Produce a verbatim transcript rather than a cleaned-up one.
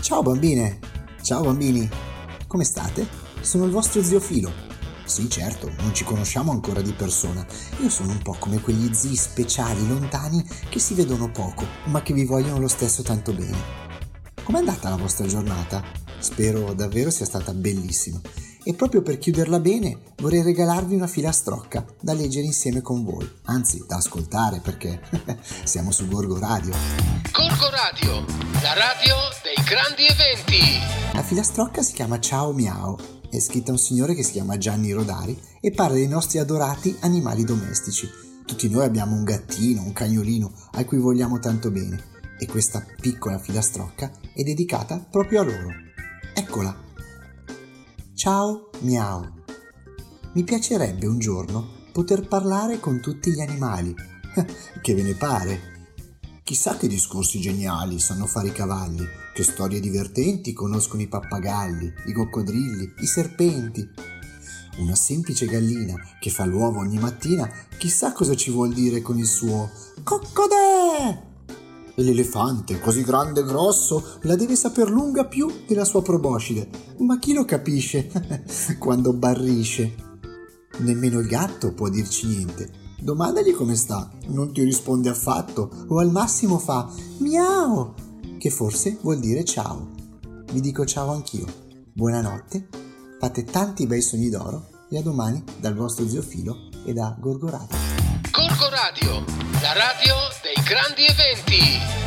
Ciao bambine, ciao bambini, come state? Sono il vostro zio Filo. Sì, certo, non ci conosciamo ancora di persona. Io sono un po' come quegli zii speciali lontani che si vedono poco, ma che vi vogliono lo stesso tanto bene. Com'è andata la vostra giornata? Spero davvero sia stata bellissima. E proprio per chiuderla bene vorrei regalarvi una filastrocca da leggere insieme con voi, anzi da ascoltare perché siamo su Gorgo Radio. Gorgo Radio, la radio dei grandi eventi. La filastrocca si chiama Ciao Miao, è scritta da un signore che si chiama Gianni Rodari e parla dei nostri adorati animali domestici. Tutti noi abbiamo un gattino, un cagnolino a cui vogliamo tanto bene e questa piccola filastrocca è dedicata proprio a loro. Eccola. Ciao Miao. Mi piacerebbe un giorno poter parlare con tutti gli animali. Che ve ne pare? Chissà che discorsi geniali sanno fare i cavalli, che storie divertenti conoscono i pappagalli, i coccodrilli, i serpenti. Una semplice gallina che fa l'uovo ogni mattina, chissà cosa ci vuol dire con il suo coccodè! E l'elefante, così grande e grosso, la deve saper lunga più della sua proboscide. Ma chi lo capisce quando barrisce? Nemmeno il gatto può dirci niente. Domandagli come sta, non ti risponde affatto, o al massimo fa miau, che forse vuol dire ciao. Vi dico ciao anch'io. Buonanotte, fate tanti bei sogni d'oro e a domani dal vostro zio Filo e da Gorgo Radio. Gorgo Radio, la radio dei grandi eventi.